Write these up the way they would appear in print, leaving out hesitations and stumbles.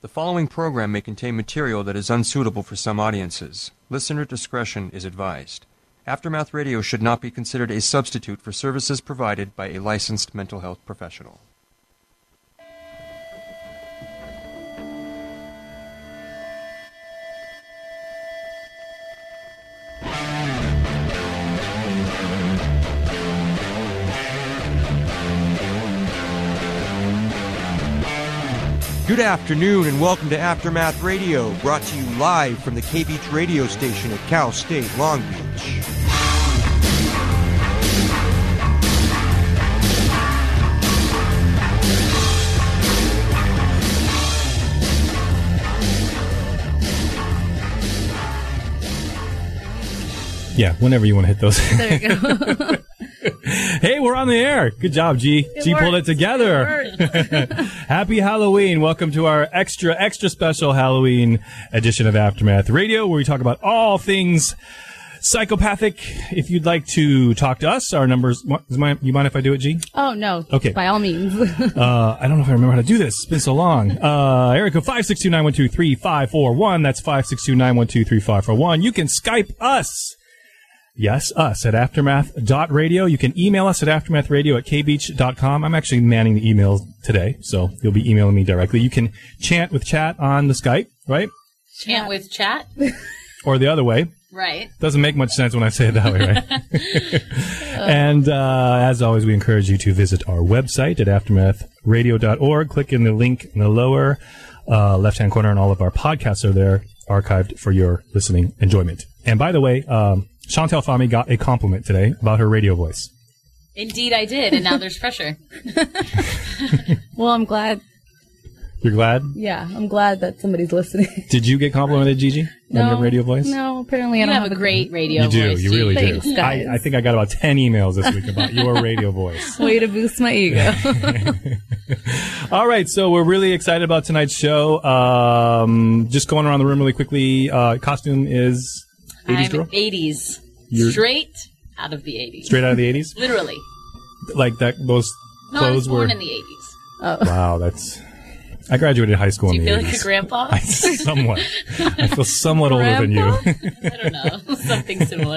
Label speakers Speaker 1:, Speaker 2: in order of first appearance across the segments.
Speaker 1: The following program may contain material that is unsuitable for some audiences. Listener discretion is advised. Aftermath Radio should not be considered a substitute for services provided by a licensed mental health professional. Good afternoon and welcome to Aftermath Radio, brought to you live from the K-Beach radio station at Cal State Long Beach.
Speaker 2: Yeah, whenever you want to hit those.
Speaker 3: There you go.
Speaker 2: Hey, we're on the air. Good job, G. G pulled it together. Happy Halloween. Welcome to our extra special Halloween edition of Aftermath Radio, where we talk about all things psychopathic. If you'd like to talk to us, our numbers... You mind if I do it, G?
Speaker 3: Oh, no.
Speaker 2: Okay.
Speaker 3: By all means.
Speaker 2: I don't know if I remember how to do this. It's been so long. Area code 562-912-3541. That's 562-912-3541. You can Skype us. Yes, us at aftermath.radio. You can email us at aftermathradio@kbeach.com. I'm actually manning the emails today, so you'll be emailing me directly. You can chant with chat on the Skype, right?
Speaker 4: Chant with chat?
Speaker 2: Or the other way.
Speaker 4: Right.
Speaker 2: Doesn't make much sense when I say it that way, right? And as always, we encourage you to visit our website at aftermathradio.org. Click in the link in the lower left-hand corner, and all of our podcasts are there, archived for your listening enjoyment. And by the way, Chantal Fahmy got a compliment today about her radio voice.
Speaker 4: Indeed, I did, and now there's pressure.
Speaker 3: Well, I'm glad.
Speaker 2: You're glad?
Speaker 3: Yeah, I'm glad that somebody's listening.
Speaker 2: Did you get complimented, Gigi, on your radio voice?
Speaker 3: No, apparently I
Speaker 4: You
Speaker 3: don't
Speaker 4: have a great radio
Speaker 2: You do.
Speaker 4: voice.
Speaker 2: You really
Speaker 3: Thanks,
Speaker 2: do.
Speaker 3: guys.
Speaker 2: I think I got about 10 emails this week about your radio voice.
Speaker 3: Way to boost my ego.
Speaker 2: All right, so we're really excited about tonight's show. Just going around the room really quickly. Costume is 80s
Speaker 4: I'm
Speaker 2: girl?
Speaker 4: 80s.
Speaker 2: You're-
Speaker 4: Straight out of the 80s.
Speaker 2: Straight out of the 80s?
Speaker 4: Literally.
Speaker 2: Like that? Those
Speaker 4: No, I was
Speaker 2: clothes were...
Speaker 4: born in the 80s.
Speaker 2: Wow, that's... I graduated high school
Speaker 4: Do
Speaker 2: in
Speaker 4: you
Speaker 2: the
Speaker 4: feel
Speaker 2: 80s.
Speaker 4: like a grandpa?
Speaker 2: Somewhat. I feel somewhat older than you.
Speaker 4: I don't know. Something similar.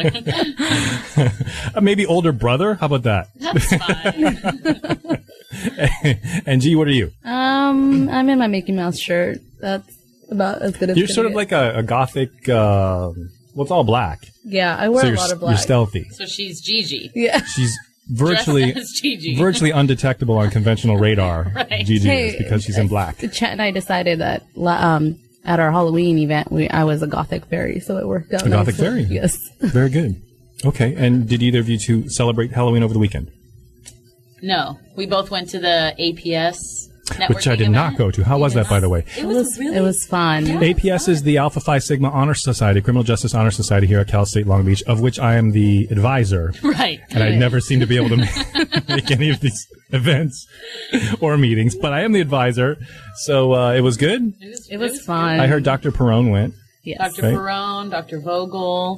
Speaker 2: Maybe older brother? How about that?
Speaker 4: That's fine.
Speaker 2: And G, what are you?
Speaker 3: I'm in my Mickey Mouse shirt. That's about as good as
Speaker 2: You're
Speaker 3: it's
Speaker 2: sort
Speaker 3: gonna
Speaker 2: of
Speaker 3: get.
Speaker 2: like a gothic... well, it's all black.
Speaker 3: Yeah, I wear
Speaker 2: So
Speaker 3: a
Speaker 2: you're,
Speaker 3: lot of
Speaker 2: you're
Speaker 3: black.
Speaker 2: stealthy.
Speaker 4: So she's Gigi.
Speaker 3: Yeah.
Speaker 2: She's virtually
Speaker 4: Dressed as Gigi.
Speaker 2: virtually undetectable on conventional radar.
Speaker 4: Right.
Speaker 2: Gigi
Speaker 3: Hey,
Speaker 2: is because she's in black.
Speaker 3: Chet and I decided that at our Halloween event, I was a gothic fairy, so it worked out
Speaker 2: A gothic
Speaker 3: nicely.
Speaker 2: fairy?
Speaker 3: Yes.
Speaker 2: Very good. Okay, and did either of you two celebrate Halloween over the weekend?
Speaker 4: No. We both went to the APS networking
Speaker 2: Which I did not
Speaker 4: event.
Speaker 2: go to. How was that, by the way?
Speaker 4: It was really...
Speaker 3: It was fun.
Speaker 2: APS is the Alpha Phi Sigma Honor Society, Criminal Justice Honor Society here at Cal State Long Beach, of which I am the advisor.
Speaker 4: Right.
Speaker 2: And I never seem to be able to make any of these events or meetings, but I am the advisor. So it was good.
Speaker 3: It was fun.
Speaker 2: I heard Dr. Perone went.
Speaker 3: Yes.
Speaker 4: Dr.
Speaker 2: Right.
Speaker 4: Perone, Dr. Vogel,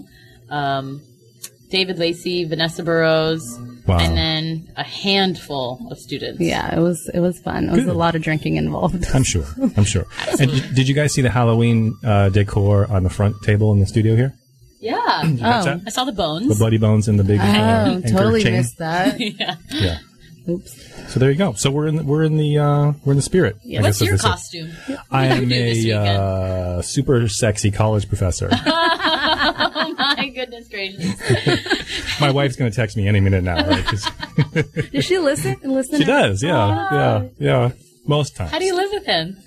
Speaker 4: David Lacey, Vanessa Burrows,
Speaker 2: Wow.
Speaker 4: and then a handful of students.
Speaker 3: Yeah, it was fun. It was
Speaker 2: Good.
Speaker 3: a lot of drinking involved.
Speaker 2: I'm sure. And did you guys see the Halloween decor on the front table in the studio here?
Speaker 4: Yeah.
Speaker 2: Catch that?
Speaker 4: I saw the
Speaker 2: The
Speaker 4: bones.
Speaker 2: bloody bones and the big
Speaker 3: Oh,
Speaker 2: anchor
Speaker 3: totally
Speaker 2: chain.
Speaker 3: missed that.
Speaker 4: Yeah.
Speaker 2: Yeah.
Speaker 3: Oops.
Speaker 2: So there you go. So we're in the spirit.
Speaker 3: Yeah.
Speaker 2: I
Speaker 4: What's
Speaker 2: guess, of
Speaker 4: your
Speaker 2: this.
Speaker 4: costume?
Speaker 2: I am
Speaker 4: do this
Speaker 2: a super sexy college professor.
Speaker 4: Oh my goodness gracious.
Speaker 2: My wife's going to text me any minute now, right? 'Cause
Speaker 3: Does she listen?
Speaker 2: she does, yeah. Most times.
Speaker 4: How do you live with him?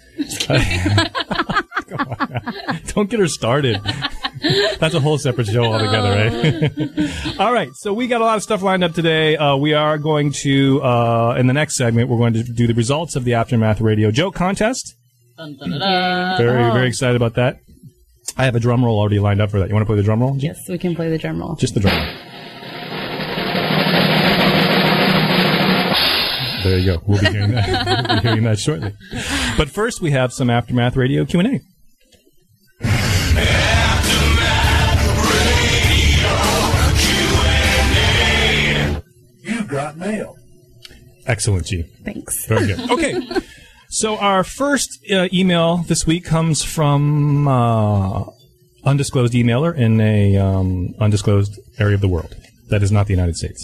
Speaker 2: Don't get her started. That's a whole separate show altogether, right? All right, so we got a lot of stuff lined up today. We are going to, in the next segment, we're going to do the results of the Aftermath Radio joke contest.
Speaker 4: Dun, dun, dun, dun.
Speaker 2: Very excited about that. I have a drum roll already lined up for that. You want to play the drum roll?
Speaker 3: Yes, we can play the drum roll.
Speaker 2: Just the drum roll. There you go. We'll be hearing that. We'll be hearing that shortly. But first, we have some Aftermath Radio Q&A.
Speaker 5: You got mail.
Speaker 2: Excellent, G.
Speaker 3: Thanks.
Speaker 2: Very good. Okay. So our first email this week comes from undisclosed emailer in a undisclosed area of the world that is not the United States.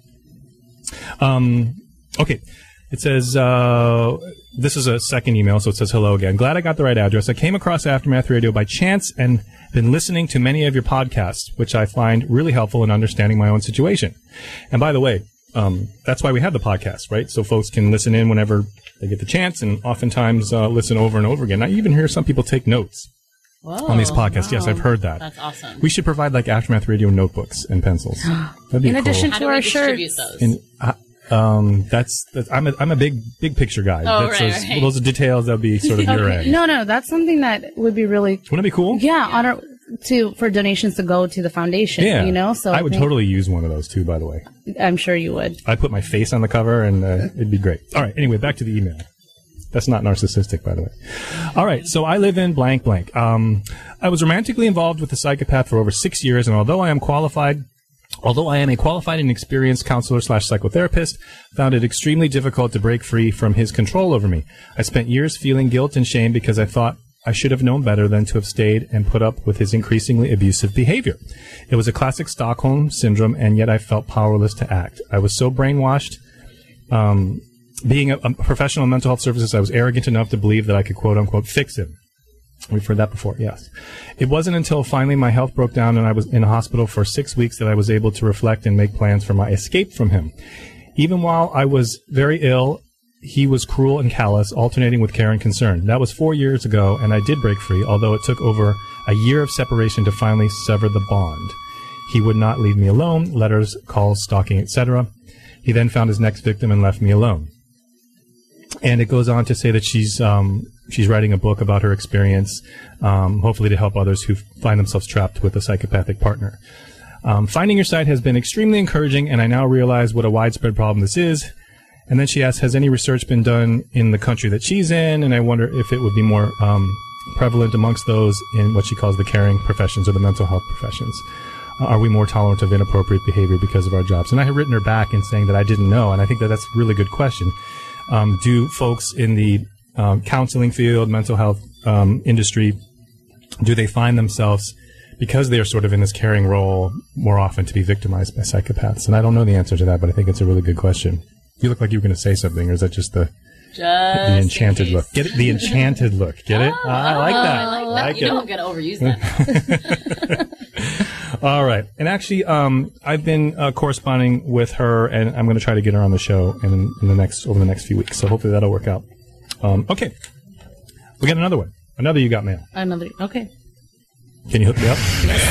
Speaker 2: Okay. It says, this is a second email, so it says, hello again. Glad I got the right address. I came across Aftermath Radio by chance and been listening to many of your podcasts, which I find really helpful in understanding my own situation. And by the way, that's why we have the podcast, right? So folks can listen in whenever they get the chance and oftentimes listen over and over again. I even hear some people take notes on these podcasts.
Speaker 4: Wow.
Speaker 2: Yes, I've heard that.
Speaker 4: That's awesome.
Speaker 2: We should provide like Aftermath Radio notebooks and pencils. That'd be
Speaker 3: In
Speaker 2: cool.
Speaker 3: addition
Speaker 4: How
Speaker 3: to
Speaker 4: do we
Speaker 3: our
Speaker 4: distribute
Speaker 3: shirts.
Speaker 4: those?
Speaker 2: That's I'm a big picture guy.
Speaker 4: Oh,
Speaker 2: That's
Speaker 4: right.
Speaker 2: those are details that'll be sort of your end.
Speaker 3: No, that's something that would be really,
Speaker 2: Wouldn't it be cool?
Speaker 3: yeah, for donations to go to the foundation,
Speaker 2: Yeah.
Speaker 3: you know? So
Speaker 2: I would
Speaker 3: think-
Speaker 2: totally use one of those too, by the way.
Speaker 3: I'm sure you would.
Speaker 2: I'd put my face on the cover and it'd be great. All right. Anyway, back to the email. That's not narcissistic, by the way. All right. So I live in blank. I was romantically involved with a psychopath for over 6 years, and although I am a qualified and experienced counselor / psychotherapist, found it extremely difficult to break free from his control over me. I spent years feeling guilt and shame because I thought I should have known better than to have stayed and put up with his increasingly abusive behavior. It was a classic Stockholm syndrome, and yet I felt powerless to act. I was so brainwashed. Being a professional in mental health services, I was arrogant enough to believe that I could quote-unquote fix him. We've heard that before, yes. It wasn't until finally my health broke down and I was in a hospital for 6 weeks that I was able to reflect and make plans for my escape from him. Even while I was very ill, he was cruel and callous, alternating with care and concern. That was 4 years ago, and I did break free, although it took over a year of separation to finally sever the bond. He would not leave me alone, letters, calls, stalking, etc. He then found his next victim and left me alone. And it goes on to say that she's writing a book about her experience, hopefully to help others who find themselves trapped with a psychopathic partner. Finding your site has been extremely encouraging, and I now realize what a widespread problem this is. And then she asks, has any research been done in the country that she's in? And I wonder if it would be more prevalent amongst those in what she calls the caring professions or the mental health professions. Are we more tolerant of inappropriate behavior because of our jobs? And I had written her back in saying that I didn't know, and I think that that's a really good question. Do folks in the counseling field, mental health industry, do they find themselves, because they're sort of in this caring role, more often to be victimized by psychopaths? And I don't know the answer to that, but I think it's a really good question. You look like you were going to say something, or is that just the enchanted look? Get it? The enchanted look. Get it? I like that.
Speaker 4: I like that. You don't get to overuse that now.
Speaker 2: All right. And actually, I've been corresponding with her, and I'm going to try to get her on the show over the next few weeks. So hopefully that'll work out. Okay. We got another one. Another You Got Mail.
Speaker 3: Okay.
Speaker 2: Can you hook me up?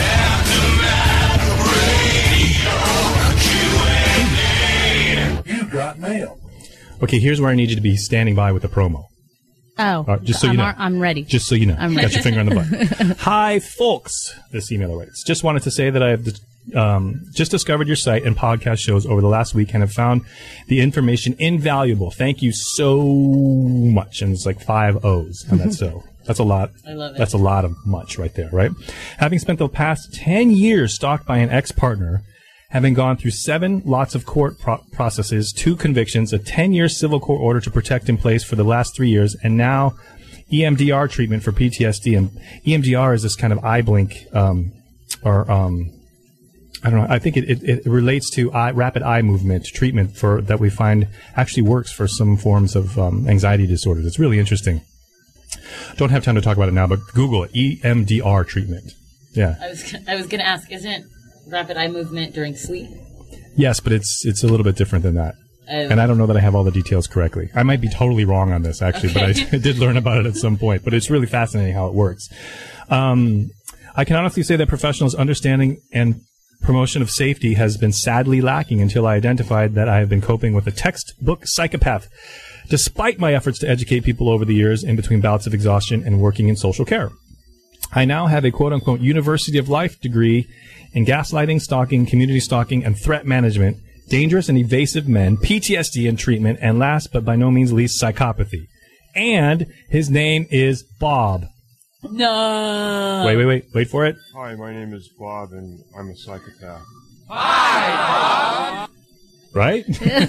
Speaker 2: You got mail. Okay, here's where I need you to be standing by with the promo.
Speaker 3: Oh,
Speaker 2: just so you know.
Speaker 3: I'm ready.
Speaker 2: Just so you know.
Speaker 3: I'm
Speaker 2: Got
Speaker 3: ready.
Speaker 2: your finger on the button. Hi, folks. This emailer writes. Just wanted to say that I have just discovered your site and podcast shows over the last week and have found the information invaluable. Thank you so much. And it's like 5 O's. And that's so. That's a lot.
Speaker 4: I love it.
Speaker 2: That's a lot of much right there, right? Having spent the past 10 years stalked by an ex-partner, having gone through 7 lots of court processes, 2 convictions, a 10-year civil court order to protect in place for the last 3 years, and now EMDR treatment for PTSD. And EMDR is this kind of eye blink, I don't know. I think it relates to rapid eye movement treatment that we find actually works for some forms of anxiety disorders. It's really interesting. Don't have time to talk about it now, but Google it. EMDR treatment. Yeah.
Speaker 4: I was going to ask, isn't rapid eye movement during sleep?
Speaker 2: Yes, but it's a little bit different than that. And I don't know that I have all the details correctly. I might be totally wrong on this, actually, but I did learn about it at some point. But it's really fascinating how it works. I can honestly say that professionals' understanding and promotion of safety has been sadly lacking until I identified that I have been coping with a textbook psychopath, despite my efforts to educate people over the years in between bouts of exhaustion and working in social care. I now have a quote-unquote University of Life degree in gaslighting, stalking, community stalking, and threat management, dangerous and evasive men, PTSD and treatment, and last but by no means least, psychopathy. And his name is Bob.
Speaker 4: No.
Speaker 2: Wait for it.
Speaker 5: Hi, my name is Bob, and I'm a psychopath.
Speaker 2: right?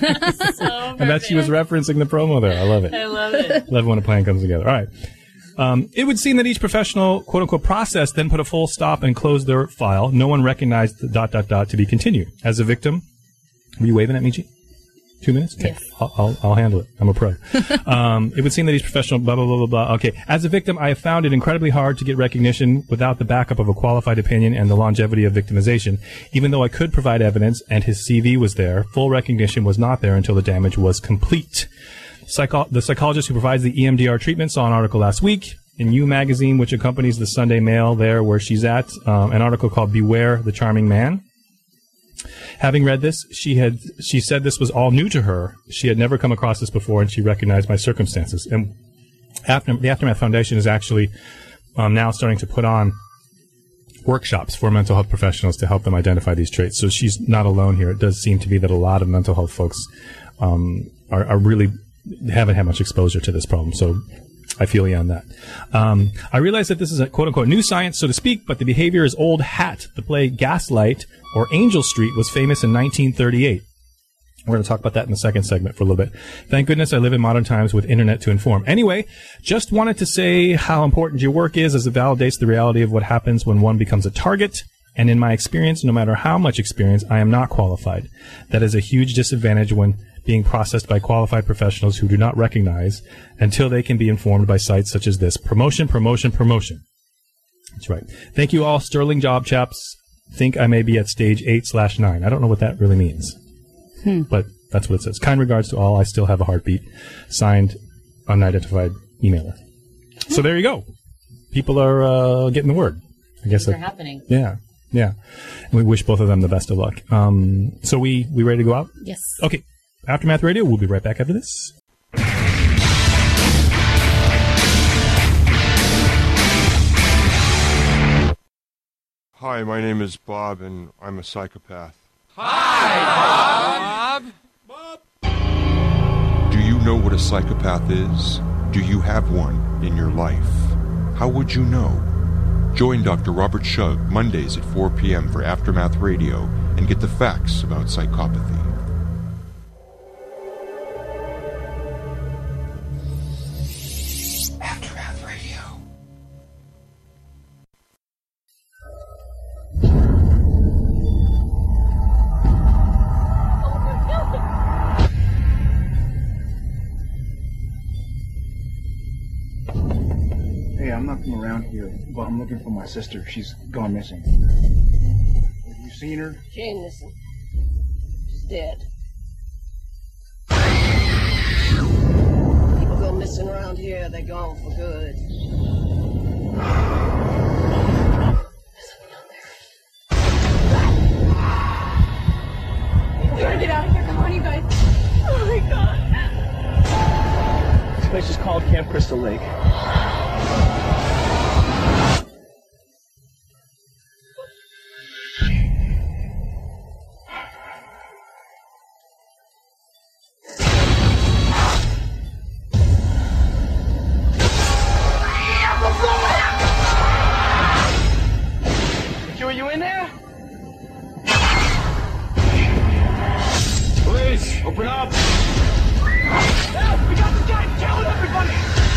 Speaker 2: And that she was referencing the promo there. I love it.
Speaker 4: I love it.
Speaker 2: Love when a plan comes together. All right. It would seem that each professional, quote unquote, process then put a full stop and closed their file. No one recognized the ... to be continued. As a victim, were you waving at me, G? 2 minutes? Okay.
Speaker 3: Yes.
Speaker 2: I'll handle it. I'm a pro. It would seem that each professional, blah, blah, blah, blah, blah. Okay. As a victim, I have found it incredibly hard to get recognition without the backup of a qualified opinion and the longevity of victimization. Even though I could provide evidence and his CV was there, full recognition was not there until the damage was complete. The psychologist who provides the EMDR treatment saw an article last week in You Magazine, which accompanies the Sunday Mail there where she's at, an article called Beware the Charming Man. Having read this, she said this was all new to her. She had never come across this before, and she recognized my circumstances. And the Aftermath Foundation is actually now starting to put on workshops for mental health professionals to help them identify these traits. So she's not alone here. It does seem to be that a lot of mental health folks are really haven't had much exposure to this problem. So I feel you on that. I realize that this is a quote-unquote new science, so to speak, but the behavior is old hat. The play Gaslight or Angel Street was famous in 1938. We're going to talk about that in the second segment for a little bit. Thank goodness I live in modern times with internet to inform. Anyway, just wanted to say how important your work is as it validates the reality of what happens when one becomes a target. And in my experience, no matter how much experience, I am not qualified. That is a huge disadvantage when being processed by qualified professionals who do not recognize until they can be informed by sites such as this. Promotion, promotion, promotion. That's right. Thank you all. Sterling job, chaps. Think I may be at stage 8/9. I don't know what that really means. But that's what it says. Kind regards to all. I still have a heartbeat. Signed, unidentified emailer. So there you go. People are getting the word. I guess
Speaker 4: They're happening.
Speaker 2: Yeah. Yeah. And we wish both of them the best of luck. So we ready to go out?
Speaker 3: Yes.
Speaker 2: Okay. Aftermath Radio, we'll be right back after this.
Speaker 5: Hi, my name is Bob, and I'm a psychopath.
Speaker 1: Hi, Bob!
Speaker 5: Do you know what a psychopath is? Do you have one in your life? How would you know? Join Dr. Robert Shug Mondays at 4 p.m. for Aftermath Radio and get the facts about psychopathy. Aftermath Radio.
Speaker 6: Hey, I'm not from around here, but I'm looking for my sister. She's gone missing. Have you seen her?
Speaker 7: She ain't missing. She's dead. People go missing around here, they're gone for good. There's something out there. We gotta get out of here. Come on, you guys. Oh my God.
Speaker 6: This place is called Camp Crystal Lake. Are you in there? Police, open up! Help! We got the guy killing everybody!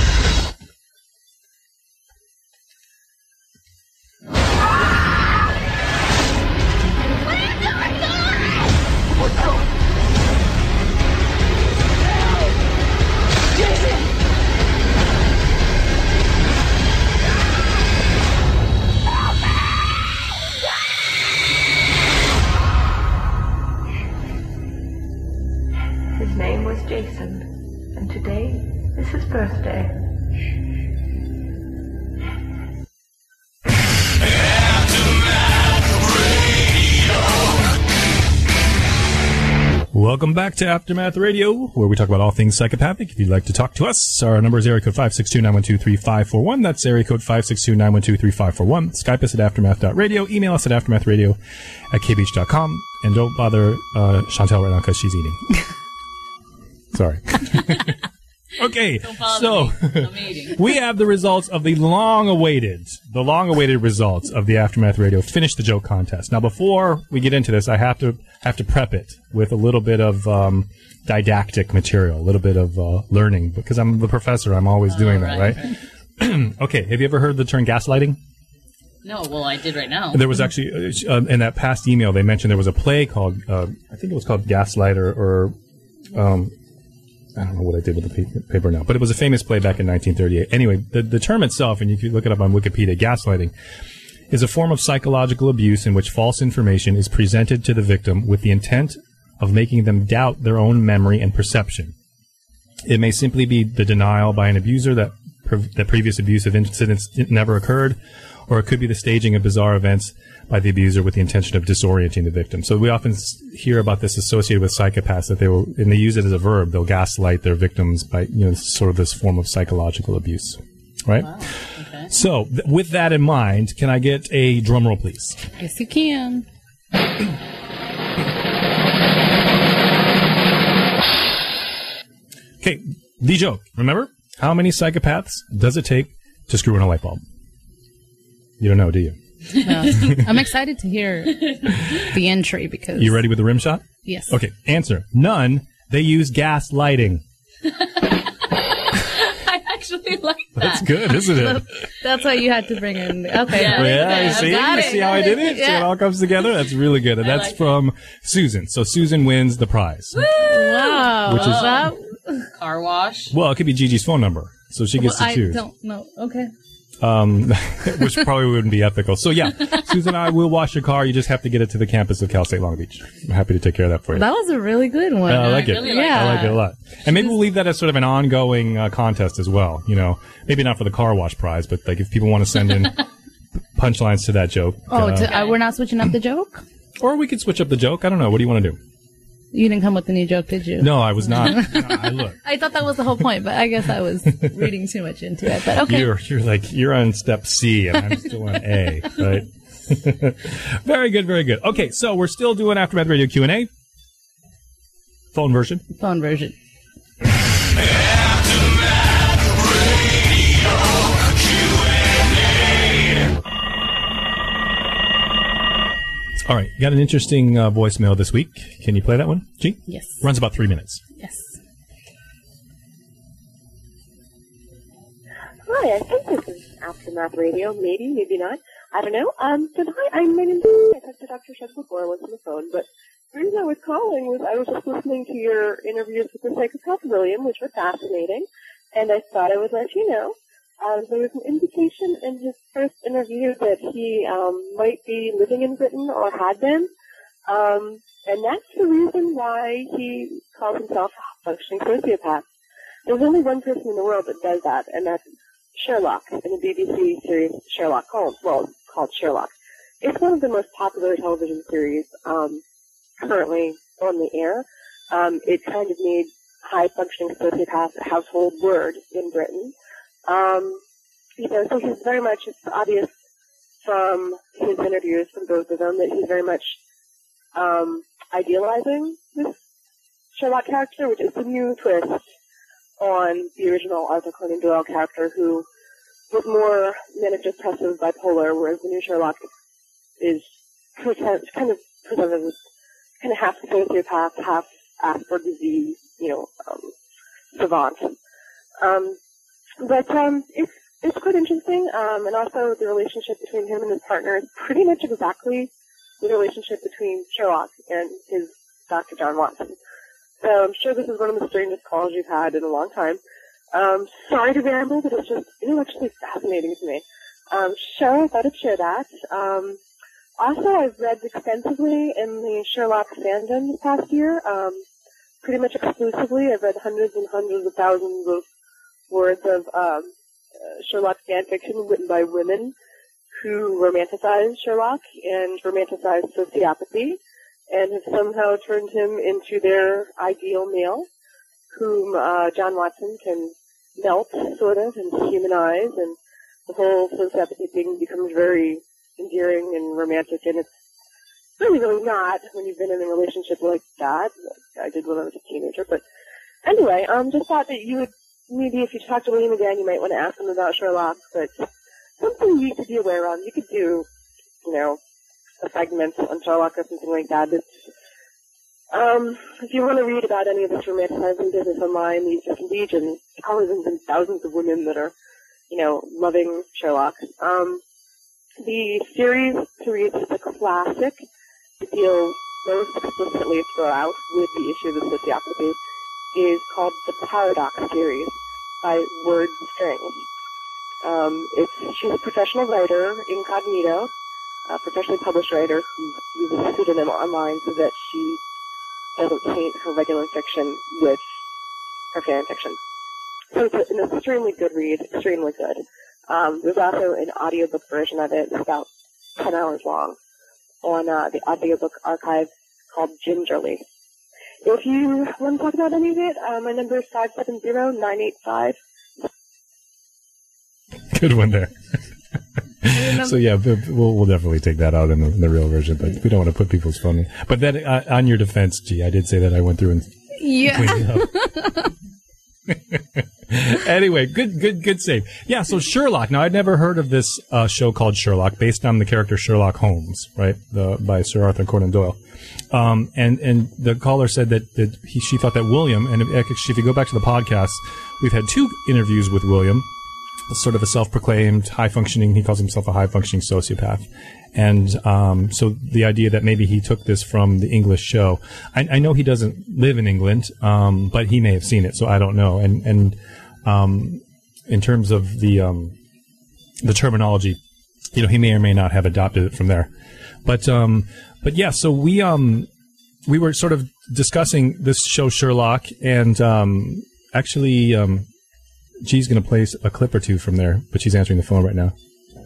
Speaker 8: His name was Jason, and today is his birthday.
Speaker 2: Welcome back to Aftermath Radio, where we talk about all things psychopathic. If you'd like to talk to us, our number is area code 562-912-3541. That's area code 562-912-3541. Skype us at aftermath.radio. Email us at aftermathradio@kbeach.com. And don't bother Chantel right now because she's eating. Sorry. Okay,
Speaker 4: Don't bother
Speaker 2: so
Speaker 4: me. I'm eating.
Speaker 2: we have the results of the long-awaited results of the Aftermath Radio Finish the Joke contest. Now, before we get into this, I have to prep it with a little bit of didactic material, a little bit of learning, because I'm the professor. I'm always doing that, right? Okay, have you ever heard the term gaslighting?
Speaker 4: No, well, I did right now.
Speaker 2: There was actually, in that past email, they mentioned there was a play called, I think it was called Gaslight or I don't know what I did with the paper now, but it was a famous play back in 1938. Anyway, the term itself, and you can look it up on Wikipedia, gaslighting, is a form of psychological abuse in which false information is presented to the victim with the intent of making them doubt their own memory and perception. It may simply be the denial by an abuser that previous abusive incidents never occurred, or it could be the staging of bizarre events by the abuser with the intention of disorienting the victim. So we often hear about this associated with psychopaths, that and they use it as a verb. They'll gaslight their victims by, sort of this form of psychological abuse, right?
Speaker 4: Wow. Okay.
Speaker 2: So with that in mind, can I get a drum roll, please?
Speaker 3: Yes, you can.
Speaker 2: Okay, the joke. Remember, how many psychopaths does it take to screw in a light bulb? You don't know, do you?
Speaker 3: No. I'm excited to hear the entry because...
Speaker 2: You ready with the rim shot?
Speaker 3: Yes.
Speaker 2: Okay, answer. None. They use gas lighting.
Speaker 4: I actually like that.
Speaker 2: That's good, isn't it?
Speaker 3: That's why you had to bring in... Okay.
Speaker 2: Yeah, you
Speaker 3: I
Speaker 2: see?
Speaker 3: got
Speaker 2: You see how I did it?
Speaker 3: Yeah.
Speaker 2: See, it all comes together? That's really good. And that's
Speaker 4: like
Speaker 2: from Susan. So Susan wins the prize.
Speaker 3: Wow.
Speaker 2: Which is-
Speaker 3: that,
Speaker 4: Car wash.
Speaker 2: Well, it could be Gigi's phone number. So she gets to
Speaker 3: I
Speaker 2: choose.
Speaker 3: don't know. Okay.
Speaker 2: Which probably wouldn't be ethical. So yeah, Susan and I will wash your car. You just have to get it to the campus of Cal State Long Beach. I'm happy to take care of that for you.
Speaker 3: That was a really good one.
Speaker 2: I like it.
Speaker 4: really like
Speaker 3: Yeah.
Speaker 2: I like it a lot. And maybe we'll leave that as sort of an ongoing contest as well. Maybe not for the car wash prize, but like if people want to send in punchlines to that joke.
Speaker 3: We're not switching up the joke?
Speaker 2: Or we could switch up the joke. I don't know. What do you want to do?
Speaker 3: You didn't come with a new joke, did you?
Speaker 2: No, I was not. Look.
Speaker 3: I thought that was the whole point, but I guess I was reading too much into it. But okay.
Speaker 2: You're on step C and I'm still on A, right? Very good, very good. Okay, so we're still doing Aftermath Radio Q&A. Phone version.
Speaker 3: Phone version.
Speaker 2: All right, got an interesting voicemail this week. Can you play that one, G?
Speaker 3: Yes.
Speaker 2: Runs about 3 minutes.
Speaker 3: Yes.
Speaker 9: Hi, I think this is Aftermath Radio. Maybe, maybe not. I don't know. So hi, my name's I talked to Dr. Shuck before I was on the phone, but the reason I was calling was I was just listening to your interviews with the psychopath William, which were fascinating, and I thought I would let you know. There was an indication in his first interview that he might be living in Britain or had been, and that's the reason why he calls himself a functioning sociopath. There's only one person in the world that does that, and that's Sherlock in the BBC series Sherlock Holmes. Well, it's called Sherlock. It's one of the most popular television series currently on the air. It kind of made high-functioning sociopath a household word in Britain. So he's very much, it's obvious from his interviews from both of them that he's very much idealizing this Sherlock character, which is a new twist on the original Arthur Conan Doyle character, who was more manic depressive bipolar, whereas the new Sherlock is kind of presented as kind of half sociopath, half Asperger's disease, savant. But it's quite interesting, and also the relationship between him and his partner is pretty much exactly the relationship between Sherlock and his Dr. John Watson. So I'm sure this is one of the strangest calls you've had in a long time. Sorry to ramble, but it's just intellectually fascinating to me. I thought I'd share that. Also, I've read extensively in the Sherlock fandom this past year, pretty much exclusively. I've read hundreds and hundreds of thousands of words of Sherlock fan fiction written by women who romanticize Sherlock and romanticize sociopathy and have somehow turned him into their ideal male, whom John Watson can melt, sort of, and humanize, and the whole sociopathy thing becomes very endearing and romantic, and it's really not when you've been in a relationship like that. I did when I was a teenager, but anyway, just thought that you would maybe if you talk to William again, you might want to ask him about Sherlock, but something you could be aware of. You could do, a segment on Sherlock or something like that. If you want to read about any of this romanticizing business online, there's legions, thousands and thousands of women that are, loving Sherlock. The series to read is a classic. It deals most explicitly throughout with the issue of the sociopathy, is called the Paradox series by Word Strings. She's a professional writer, incognito, a professionally published writer who uses a pseudonym online so that she doesn't taint her regular fiction with her fan fiction. So it's an extremely good read, extremely good. There's also an audiobook version of it. It's about 10 hours long on the audiobook archive called Gingerly. If you want to talk about any of it, my number is 570-985.
Speaker 2: Good one there. So yeah, we'll definitely take that out in the real version, but we don't want to put people's phone in. But then, on your defense, G, I did say that I went through and cleaned it up. Anyway, good save. Yeah, so Sherlock. Now, I'd never heard of this show called Sherlock, based on the character Sherlock Holmes, right? By Sir Arthur Conan Doyle. And the caller said that she thought that William, and if you go back to the podcast, we've had 2 interviews with William, sort of a self-proclaimed high-functioning, he calls himself a high-functioning sociopath. And so the idea that maybe he took this from the English show, I know he doesn't live in England, but he may have seen it, so I don't know. And in terms of the terminology, he may or may not have adopted it from there. But yeah, so we were sort of discussing this show Sherlock, and actually G's going to play a clip or 2 from there, but she's answering the phone right now.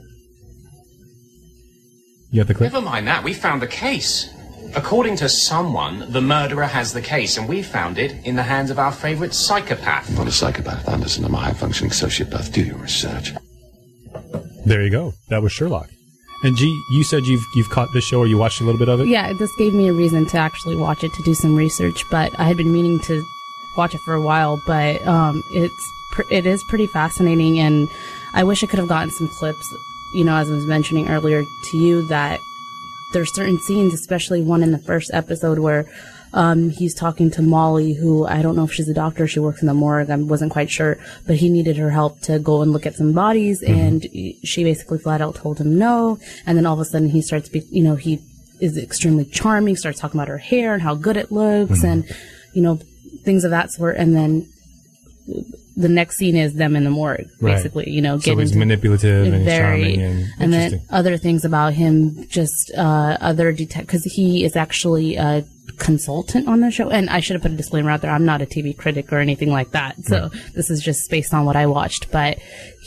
Speaker 2: You got the clip?
Speaker 10: Never mind that. We found the case. According to someone, the murderer has the case, and we found it in the hands of our favorite psychopath.
Speaker 11: I'm not a psychopath, Anderson. I'm a high-functioning sociopath. Do your research.
Speaker 2: There you go. That was Sherlock. And G, you said you've caught this show, or you watched a little bit of it?
Speaker 3: Yeah, this gave me a reason to actually watch it, to do some research, but I had been meaning to watch it for a while, but it is pretty fascinating, and I wish I could have gotten some clips, as I was mentioning earlier to you, that there's certain scenes, especially one in the first episode where he's talking to Molly, who I don't know if she's a doctor, she works in the morgue, I wasn't quite sure, but he needed her help to go and look at some bodies, and she basically flat out told him no, and then all of a sudden he starts, he is extremely charming, starts talking about her hair and how good it looks, and, things of that sort, and then the next scene is them in the morgue, basically,
Speaker 2: so he's manipulative and
Speaker 3: very,
Speaker 2: charming
Speaker 3: and then other things about him, just other because he is actually a consultant on the show, and I should have put a disclaimer out there, I'm not a TV critic or anything like that, so this is just based on what I watched, but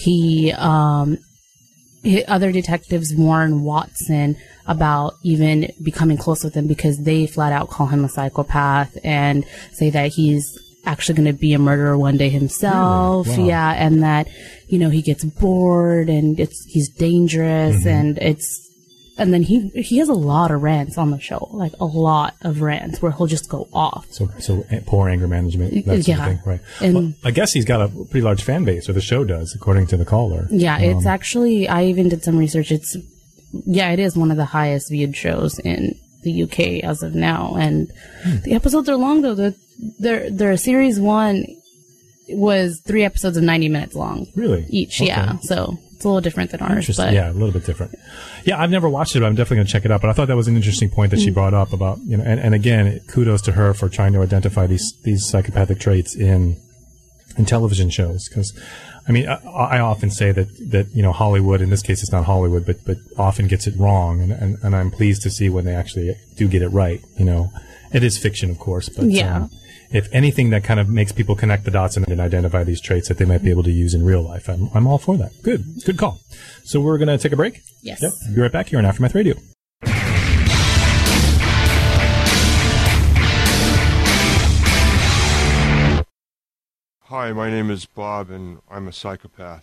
Speaker 3: other detectives warn Watson about even becoming close with him because they flat out call him a psychopath and say that he's actually going to be a murderer one day himself. Really? Wow. Yeah, and that he gets bored and he's dangerous, and then he has a lot of rants on the show, like a lot of rants where he'll just go off. So
Speaker 2: poor anger management, that sort of thing, right? And well, I guess he's got a pretty large fan base, or the show does, according to the caller.
Speaker 3: Yeah, it's actually, I even did some research. It is one of the highest viewed shows in the UK as of now, and the episodes are long though. Their series 1 was 3 episodes of 90 minutes long.
Speaker 2: Really?
Speaker 3: Each, okay. Yeah. So it's a little different than ours.
Speaker 2: But yeah, a little bit different. Yeah, I've never watched it, but I'm definitely going to check it out. But I thought that was an interesting point that she brought up about, and again, kudos to her for trying to identify these psychopathic traits in television shows. Because, I often say that Hollywood, in this case it's not Hollywood, but often gets it wrong. And I'm pleased to see when they actually do get it right. It is fiction, of course, but if anything that kind of makes people connect the dots and identify these traits that they might be able to use in real life, I'm all for that. Good call. So we're going to take a break?
Speaker 3: Yes.
Speaker 2: Yep. Be right back here on Aftermath Radio.
Speaker 5: Hi, my name is Bob, and I'm a psychopath.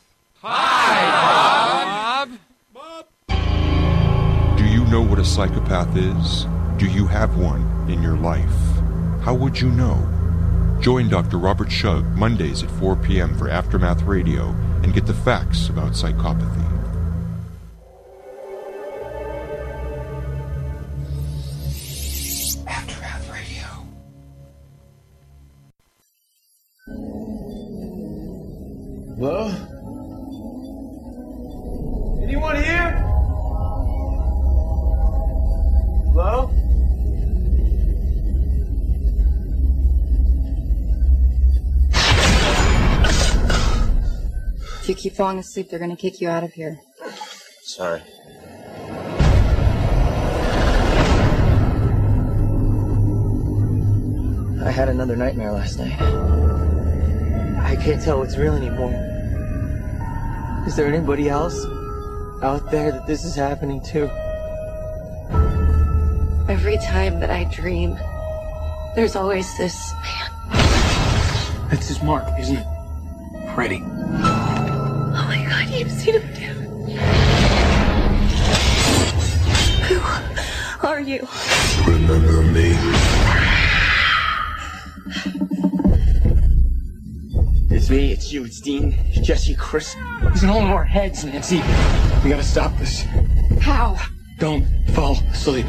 Speaker 12: Hi,
Speaker 5: Bob! Do you know what a psychopath is? Do you have one in your life? How would you know? Join Dr. Robert Shug Mondays at 4 p.m. for Aftermath Radio and get the facts about psychopathy.
Speaker 12: Aftermath Radio.
Speaker 13: Hello? Anyone here? Hello?
Speaker 14: If you keep falling asleep, they're gonna kick you out of here.
Speaker 13: Sorry. I had another nightmare last night. I can't tell what's real anymore. Is there anybody else out there that this is happening to?
Speaker 14: Every time that I dream, there's always this man.
Speaker 13: That's his mark, isn't it? Freddy.
Speaker 14: Oh my God, you've seen him too. Who are you?
Speaker 11: Remember me?
Speaker 13: It's me, it's you, it's Dean, it's Jesse, Chris. He's in all of our heads, Nancy. We gotta stop this.
Speaker 14: How?
Speaker 13: Don't fall asleep.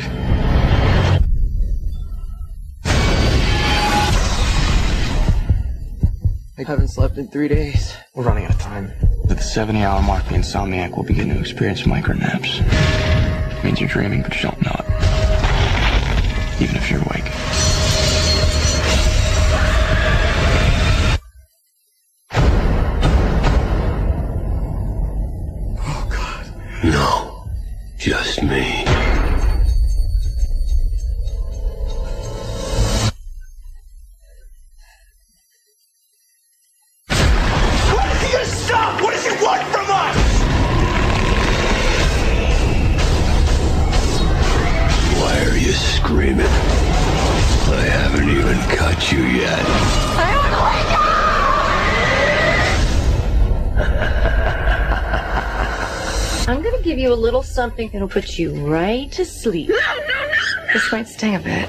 Speaker 13: I haven't slept in 3 days. We're running out of time.
Speaker 15: At the 70-hour mark, the insomniac will begin to experience micronaps. It means you're dreaming, but you don't know it. Even if you're awake.
Speaker 13: Oh, God.
Speaker 11: No. Just me.
Speaker 12: Stop! What does he want from us?
Speaker 11: Why are you screaming? I haven't even cut you yet.
Speaker 14: I'm gonna give you a little something that'll put you right to sleep. No, no, no! This might sting a bit.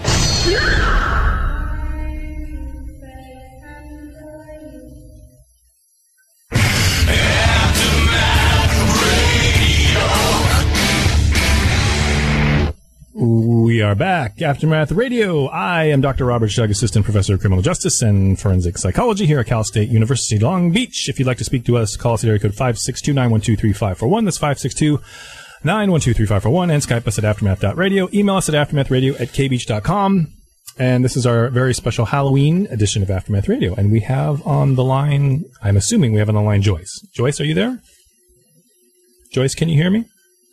Speaker 2: We are back. Aftermath Radio. I am Dr. Robert Shug, Assistant Professor of Criminal Justice and Forensic Psychology here at Cal State University, Long Beach. If you'd like to speak to us, call us at area code 562-912-3541. That's 562-912-3541. And Skype us at aftermath.radio. Email us at aftermathradio@kbeach.com. And this is our very special Halloween edition of Aftermath Radio. And we have on the line, I'm assuming we have on the line Joyce. Joyce, are you there? Joyce, can you hear me?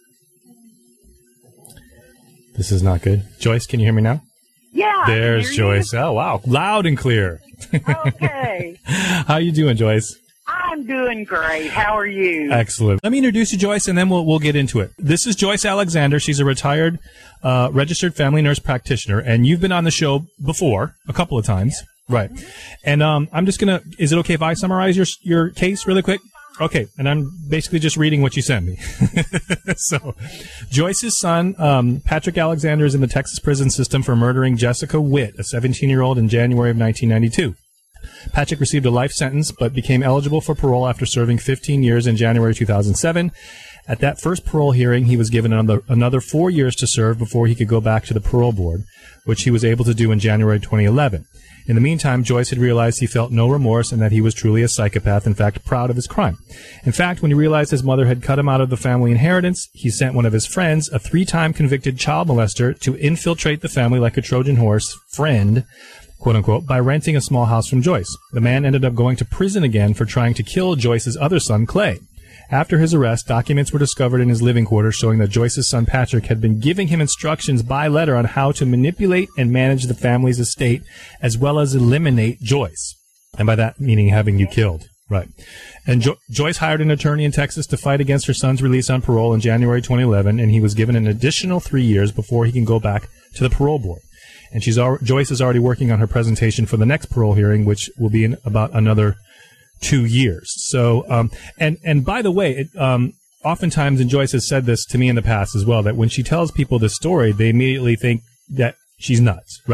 Speaker 2: This is not good. Joyce, can you hear me now?
Speaker 16: Yeah.
Speaker 2: There's Joyce. Oh, wow. Loud and clear.
Speaker 16: Okay.
Speaker 2: How you doing, Joyce?
Speaker 16: I'm doing great. How are you?
Speaker 2: Excellent. Let me introduce you, Joyce, and then we'll get into it. This is Joyce Alexander. She's a retired registered family nurse practitioner, and you've been on the show before a couple of times. Right. And I'm just going to – is it okay if I summarize your case really quick? Okay, and I'm basically just reading what you sent me. So, Joyce's son, Patrick Alexander, is in the Texas prison system for murdering Jessica Witt, a 17-year-old, in January of 1992. Patrick received a life sentence, but became eligible for parole after serving 15 years in January 2007. At that first parole hearing, he was given another 4 years to serve before he could go back to the parole board, which he was able to do in January 2011. In the meantime, Joyce had realized he felt no remorse and that he was truly a psychopath, in fact, proud of his crime. In fact, when he realized his mother had cut him out of the family inheritance, he sent one of his friends, a 3-time convicted child molester, to infiltrate the family like a Trojan horse friend, quote-unquote, by renting a small house from Joyce. The man ended up going to prison again for trying to kill Joyce's other son, Clay. After his arrest, documents were discovered in his living quarters showing that Joyce's son Patrick had been giving him instructions by letter on how to manipulate and manage the family's estate, as well as eliminate Joyce. And by that meaning having you killed. Right. And Joyce hired an attorney in Texas to fight against her son's release on parole in January 2011, and he was given an additional 3 years before he can go back to the parole board. And Joyce is already working on her presentation for the next parole hearing, which will be in about another 2 years. So, and by the way, oftentimes, and Joyce has said this to me in the past as well, that when she tells people this story, they immediately think that she's nuts, right?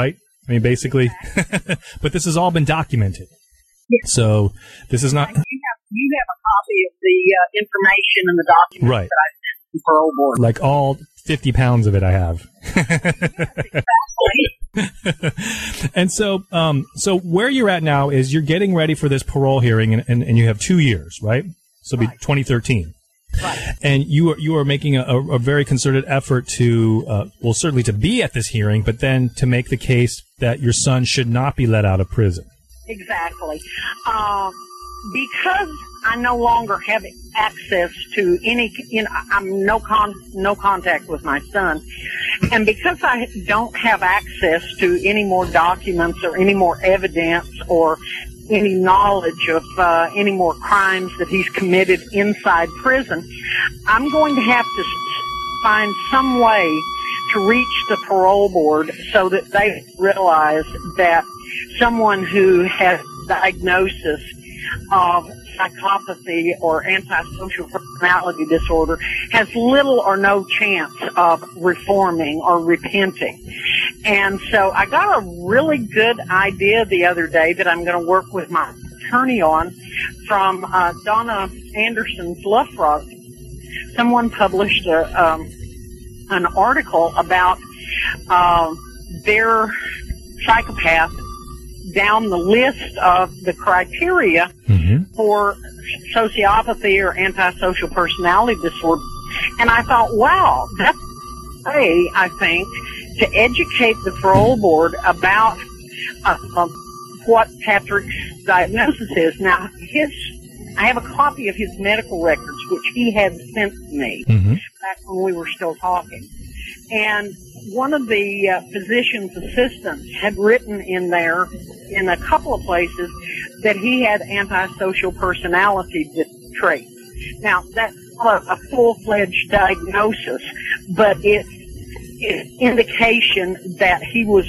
Speaker 2: I mean, basically. But this has all been documented.
Speaker 16: Yes.
Speaker 2: So this is not...
Speaker 16: You have a copy of the information and the documents
Speaker 2: Right.
Speaker 16: that I sent to the parole board.
Speaker 2: like all 50 pounds of it I have. And so where you're at now is you're getting ready for this parole hearing, and you have 2 years, right? So it'll be 2013.
Speaker 16: Right.
Speaker 2: And you are making a very concerted effort to, certainly to be at this hearing, but then to make the case that your son should not be let out of prison.
Speaker 16: Exactly. Because I no longer have access to any, I'm no contact with my son. And because I don't have access to any more documents or any more evidence or any knowledge of any more crimes that he's committed inside prison, I'm going to have to find some way to reach the parole board so that they realize that someone who has diagnosis of psychopathy or antisocial personality disorder has little or no chance of reforming or repenting. And so I got a really good idea the other day that I'm going to work with my attorney on from Donna Anderson's Love Frog. Someone published an article about their psychopath down the list of the criteria for sociopathy or antisocial personality disorder. And I thought, wow, that's a way, I think, to educate the parole board about what Patrick's diagnosis is. Now, I have a copy of his medical records, which he had sent to me back when we were still talking. And one of the physician's assistants had written in there, in a couple of places, that he had antisocial personality traits. Now, that's not a full-fledged diagnosis, but it's indication that he was,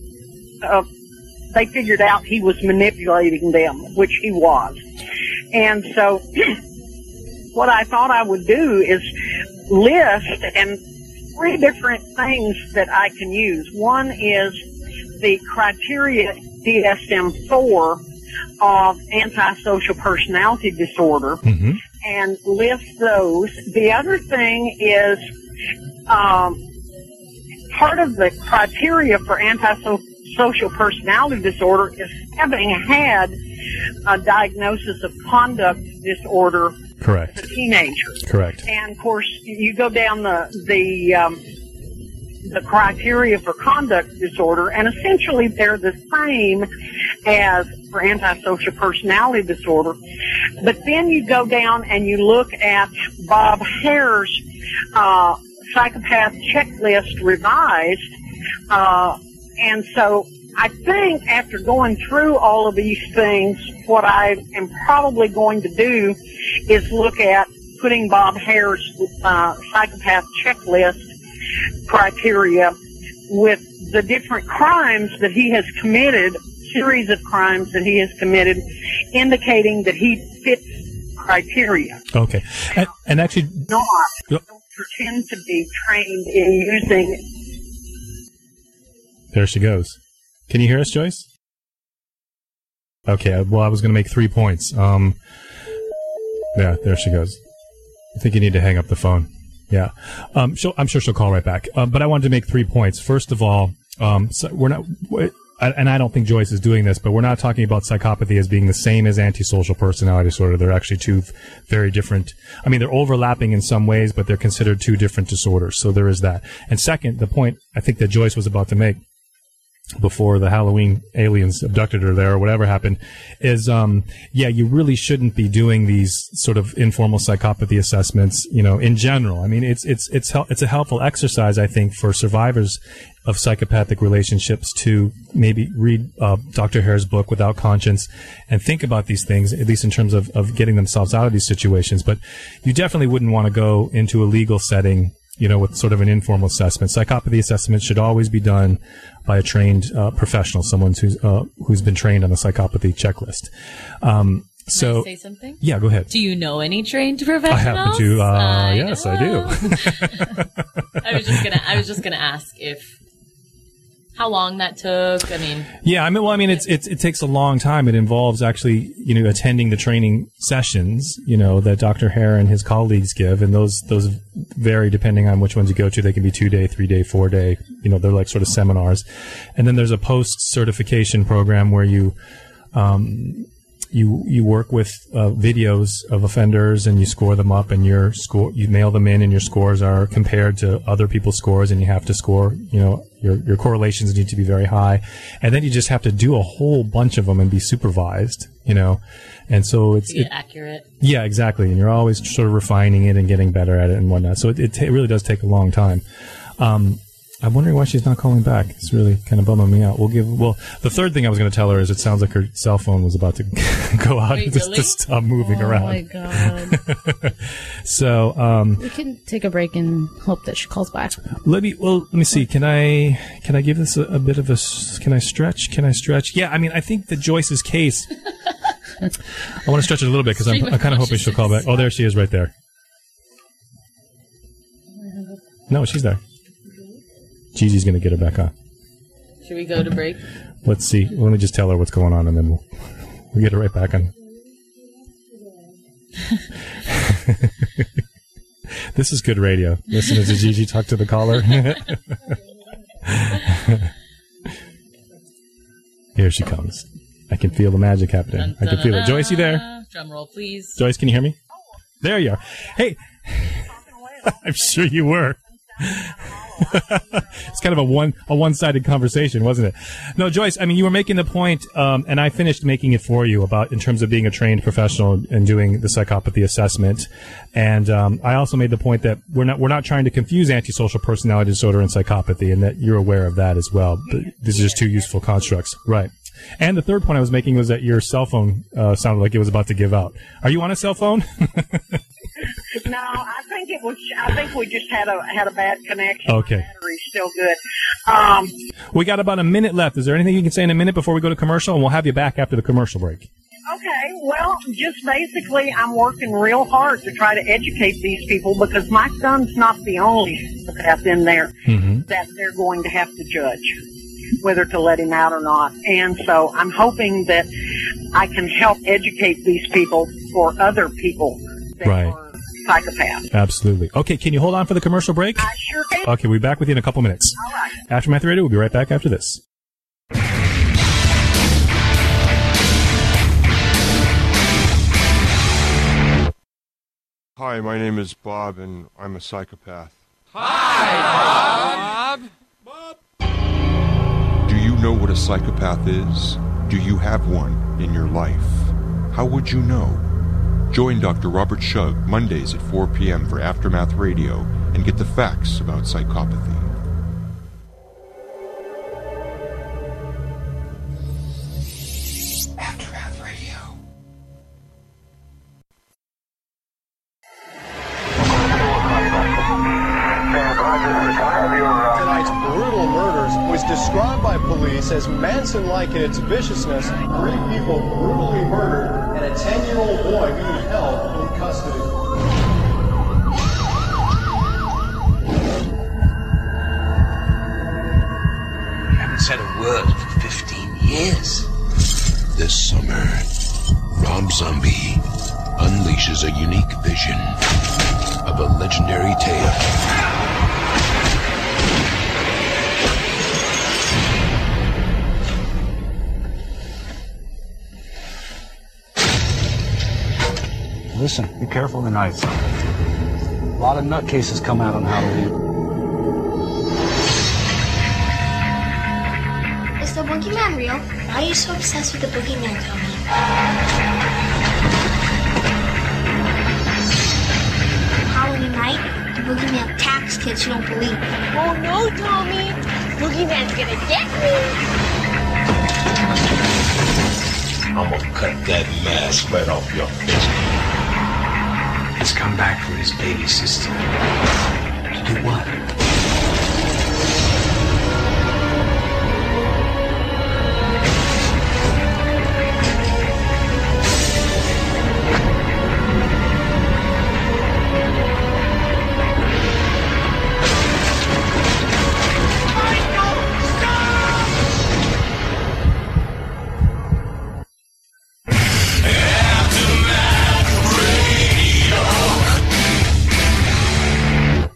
Speaker 16: they figured out he was manipulating them, which he was. And so what I thought I would do is list and 3 different things that I can use. One is the criteria DSM-4 of antisocial personality disorder and list those. The other thing is part of the criteria for antisocial personality disorder is having had a diagnosis of conduct disorder.
Speaker 2: Correct.
Speaker 16: As a teenager.
Speaker 2: Correct.
Speaker 16: And of course, you go down the criteria for conduct disorder, and essentially they're the same as for antisocial personality disorder. But then you go down and you look at Bob Hare's psychopath checklist revised, and so I think after going through all of these things, what I am probably going to do is look at putting Bob Hare's psychopath checklist criteria with the different crimes that he has committed, series of crimes that he has committed, indicating that he fits criteria.
Speaker 2: Okay. And actually...
Speaker 16: don't pretend to be trained in using...
Speaker 2: There she goes. Can you hear us, Joyce? Okay, well, I was going to make 3 points. Yeah, there she goes. I think you need to hang up the phone. Yeah. I'm sure she'll call right back. But I wanted to make 3 points. First of all, so we're not, and I don't think Joyce is doing this, but we're not talking about psychopathy as being the same as antisocial personality disorder. They're actually 2 very different, I mean, they're overlapping in some ways, but they're considered 2 different disorders. So there is that. And second, the point I think that Joyce was about to make before the Halloween aliens abducted her there or whatever happened is, you really shouldn't be doing these sort of informal psychopathy assessments, in general. I mean, it's a helpful exercise, I think, for survivors of psychopathic relationships to maybe read Dr. Hare's book, Without Conscience, and think about these things, at least in terms of getting themselves out of these situations. But you definitely wouldn't want to go into a legal setting, with sort of an informal assessment. Psychopathy assessments should always be done by a trained professional, someone who's been trained on the psychopathy checklist.
Speaker 4: Can I say something?
Speaker 2: Yeah, go ahead.
Speaker 4: Do you know any trained professionals?
Speaker 2: I happen to. Yes, I do.
Speaker 4: I was just gonna ask if how long that took? I mean,
Speaker 2: Yeah, it takes a long time. It involves actually, attending the training sessions, that Dr. Hare and his colleagues give, and those vary depending on which ones you go to. They can be 2-day, 3-day, 4-day. They're like sort of seminars, and then there's a post-certification program where you work with videos of offenders and you score them up, and you mail them in, and your scores are compared to other people's scores, and you have to score, your correlations need to be very high, and then you just have to do a whole bunch of them and be supervised, and so it's
Speaker 4: accurate.
Speaker 2: Yeah, exactly, and you're always sort of refining it and getting better at it and whatnot. So it really does take a long time. I'm wondering why she's not calling back. It's really kind of bumming me out. The third thing I was going to tell her is it sounds like her cell phone was about to go out.
Speaker 4: Wait,
Speaker 2: just
Speaker 4: really?
Speaker 2: to stop moving around.
Speaker 3: Oh my god.
Speaker 2: So,
Speaker 3: we can take a break and hope that she calls back.
Speaker 2: let me see. Can I give this a bit of can I stretch? Yeah, I think that Joyce's case, I want to stretch it a little bit because I'm kind of hoping she'll call back. Oh, there she is right there. No, she's there. Gigi's going to get her back on.
Speaker 4: Should we go to break?
Speaker 2: Let's see. Let me just tell her what's going on, and then we'll get her right back on. This is good radio. Listening to Gigi talk to the caller. Here she comes. I can feel the magic happening. I can feel it. Joyce, you there?
Speaker 4: Drum roll, please.
Speaker 2: Joyce, can you hear me? There you are. Hey. I'm sure you were. It's kind of a one-sided conversation, wasn't it? No, Joyce, you were making the point, and I finished making it for you about in terms of being a trained professional and doing the psychopathy assessment. And I also made the point that we're not trying to confuse antisocial personality disorder and psychopathy, and that you're aware of that as well. But these are just two useful constructs, right? And the third point I was making was that your cell phone sounded like it was about to give out. Are you on a cell phone?
Speaker 16: No, I think we just had a bad connection.
Speaker 2: Okay.
Speaker 16: The battery's still good.
Speaker 2: We got about a minute left. Is there anything you can say in a minute before we go to commercial? And we'll have you back after the commercial break.
Speaker 16: Okay, well, just basically I'm working real hard to try to educate these people because my son's not the only psychopath in there that they're going to have to judge whether to let him out or not. And so I'm hoping that I can help educate these people for other people that are psychopaths.
Speaker 2: Absolutely. Okay, can you hold on for the commercial break?
Speaker 16: I sure can.
Speaker 2: Okay, we'll be back with you in a couple minutes.
Speaker 16: All right.
Speaker 2: Aftermath Radio, we'll be right back after this.
Speaker 5: Hi, my name is Bob, and I'm a psychopath.
Speaker 12: Hi, Bob!
Speaker 5: Do you know what a psychopath is? Do you have one in your life? How would you know? Join Dr. Robert Shug Mondays at 4 p.m. for Aftermath Radio and get the facts about psychopathy.
Speaker 12: Aftermath Radio.
Speaker 17: Tonight's brutal murders was described by police as Manson-like in its viciousness. 3 people brutally murdered and a 10-year-old boy being held in custody.
Speaker 12: You haven't said a word for 15 years.
Speaker 11: This summer, Rob Zombie unleashes a unique vision of a legendary tale.
Speaker 18: Listen, be careful tonight. A lot of nutcases come out on Halloween.
Speaker 19: Is the boogeyman real? Why are you so obsessed with the boogeyman, Tommy? Halloween night, the boogeyman attacks kids who don't believe. Oh no, Tommy! Boogeyman's gonna get me!
Speaker 11: I'm gonna cut that mask right off your face.
Speaker 18: He's come back for his baby sister. To do what?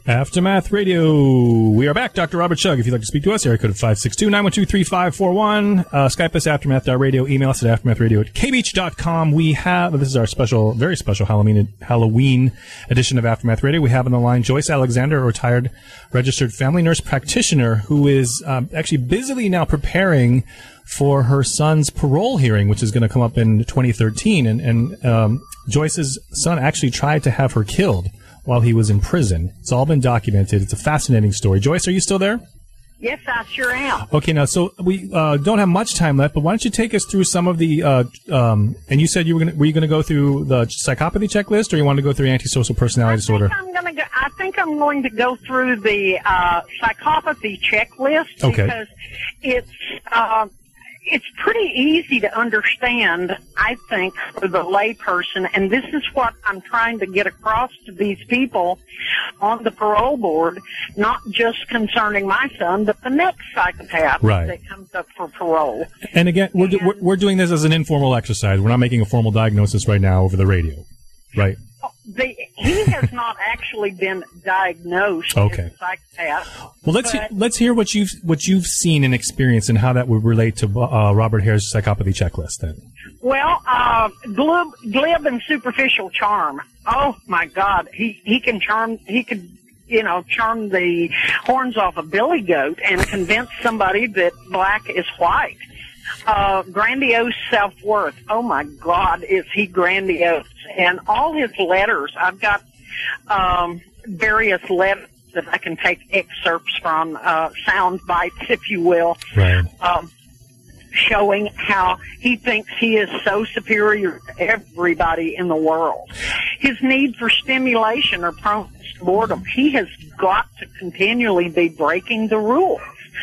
Speaker 2: Aftermath Radio. We are back. Dr. Robert Shug. If you'd like to speak to us, area code 562-912-3541. Skype us, aftermath.radio. Email us at aftermathradio@kbeach.com. We have, this is our special, very special Halloween edition of Aftermath Radio. We have on the line Joyce Alexander, a retired registered family nurse practitioner who is actually busily now preparing for her son's parole hearing, which is going to come up in 2013. And Joyce's son actually tried to have her killed while he was in prison. It's all been documented. It's a fascinating story. Joyce, are you still there?
Speaker 16: Yes, I sure am.
Speaker 2: Okay, now, so we don't have much time left, but why don't you take us through some of the, and you said were you going to go through the psychopathy checklist, or you want to go through antisocial personality disorder?
Speaker 16: I think I'm going to go through the psychopathy checklist because it's pretty easy to understand, I think, for the layperson, and this is what I'm trying to get across to these people on the parole board, not just concerning my son, but the next psychopath that comes up for parole.
Speaker 2: And again, we're doing this as an informal exercise. We're not making a formal diagnosis right now over the radio, right?
Speaker 16: He has not actually been diagnosed as a psychopath.
Speaker 2: Well, let's hear what you've seen and experienced and how that would relate to Robert Hare's psychopathy checklist. Then,
Speaker 16: well, glib and superficial charm. Oh my God, he can charm. He could charm the horns off a billy goat and convince somebody that black is white. Grandiose self-worth. Oh my God, is he grandiose? And all his letters, I've got various letters that I can take excerpts from, sound bites, if you will, showing how he thinks he is so superior to everybody in the world. His need for stimulation or prone to boredom. He has got to continually be breaking the rules.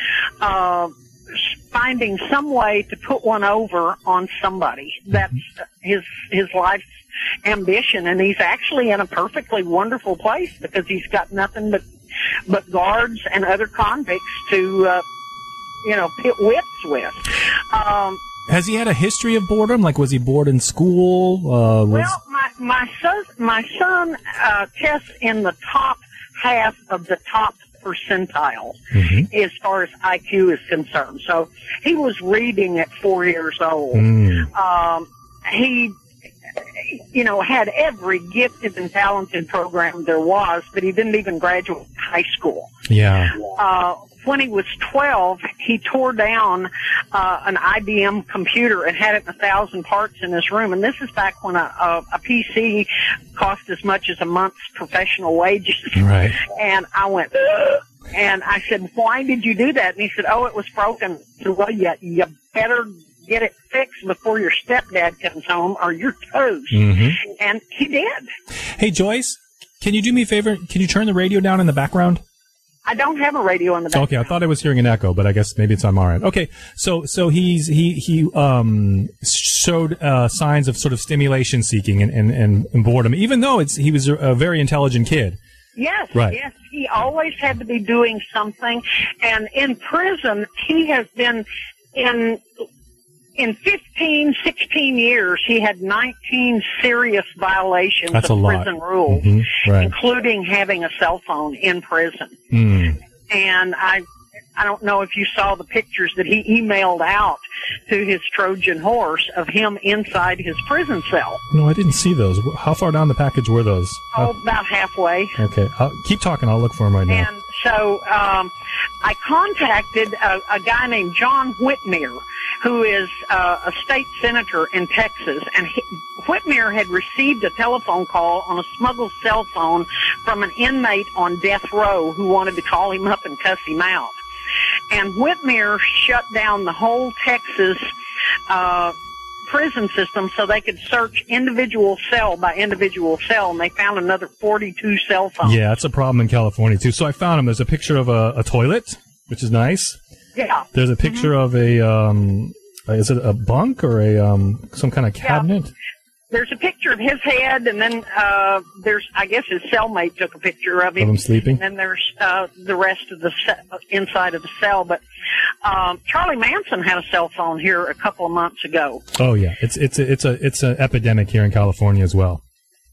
Speaker 16: Finding some way to put one over on somebody. That's his life's ambition, and he's actually in a perfectly wonderful place because he's got nothing but guards and other convicts to pit whips with.
Speaker 2: Has he had a history of boredom? Like, was he bored in school?
Speaker 16: Well, my son tests in the top half of the top percentile as far as IQ is concerned. So he was reading at 4 years old. He, had every gifted and talented program there was, but he didn't even graduate high school.
Speaker 2: Yeah.
Speaker 16: When he was 12, he tore down an IBM computer and had it in 1,000 parts in his room. And this is back when a PC cost as much as a month's professional wages.
Speaker 2: Right.
Speaker 16: And I went, ugh. And I said, why did you do that? And he said, oh, it was broken. I said, well, you better get it fixed before your stepdad comes home or you're toast. And he did.
Speaker 2: Hey, Joyce, can you do me a favor? Can you turn the radio down in the background?
Speaker 16: I don't have a radio in the background.
Speaker 2: Okay, I thought I was hearing an echo, but I guess maybe it's on my end. Okay, so he showed signs of sort of stimulation seeking and boredom, even though he was a very intelligent kid.
Speaker 16: Yes,
Speaker 2: right.
Speaker 16: Yes, he always had to be doing something, and in prison he has been in 15, 16 years, he had 19 serious violations
Speaker 2: That's
Speaker 16: of
Speaker 2: a
Speaker 16: prison
Speaker 2: lot.
Speaker 16: rules,
Speaker 2: Right.
Speaker 16: including having a cell phone in prison. And I don't know if you saw the pictures that he emailed out to his Trojan horse of him inside his prison cell.
Speaker 2: No, I didn't see those. How far down the package were those?
Speaker 16: About halfway.
Speaker 2: Okay, keep talking. I'll look for them right now.
Speaker 16: And so I contacted a guy named John Whitmere, who is a state senator in Texas, and Whitmere had received a telephone call on a smuggled cell phone from an inmate on death row who wanted to call him up and cuss him out. And Whitmere shut down the whole Texas prison system so they could search individual cell by individual cell, and they found another 42 cell phones.
Speaker 2: Yeah, that's a problem in California, too. So I found them. There's a picture of a toilet, which is nice.
Speaker 16: Yeah.
Speaker 2: There's a picture of a, is it a bunk or some kind of cabinet?
Speaker 16: Yeah. There's a picture of his head, and then there's, I guess, his cellmate took a picture of him.
Speaker 2: Of him sleeping?
Speaker 16: And then there's the rest of the inside of the cell. But Charlie Manson had a cell phone here a couple of months ago.
Speaker 2: Oh yeah, it's an epidemic here in California as well.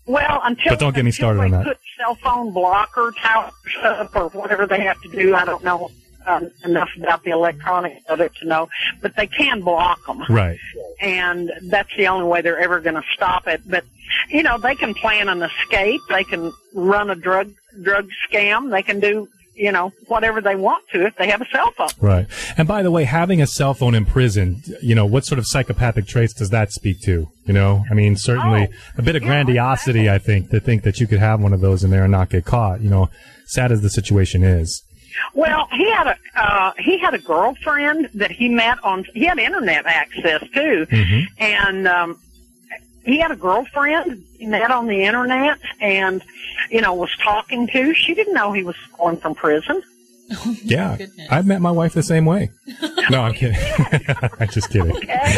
Speaker 16: Well,
Speaker 2: But don't get me started on that.
Speaker 16: Put cell phone blocker towers up or whatever they have to do. I don't know enough about the electronics of it to know, but they can block them.
Speaker 2: Right.
Speaker 16: And that's the only way they're ever going to stop it. But, you know, they can plan an escape. They can run a drug scam. They can do, you know, whatever they want to if they have a cell phone.
Speaker 2: Right. And by the way, having a cell phone in prison, you know, what sort of psychopathic traits does that speak to? You know, I mean, certainly a bit of grandiosity, I think, to think that you could have one of those in there and not get caught, you know, sad as the situation is.
Speaker 16: Well, he had a girlfriend that he met he had internet access too.
Speaker 2: Mm-hmm.
Speaker 16: And, he had a girlfriend he met on the internet and, you know, was talking to. She didn't know he was going from prison.
Speaker 2: Yeah. I've met my wife the same way. No, I'm kidding. I'm just kidding.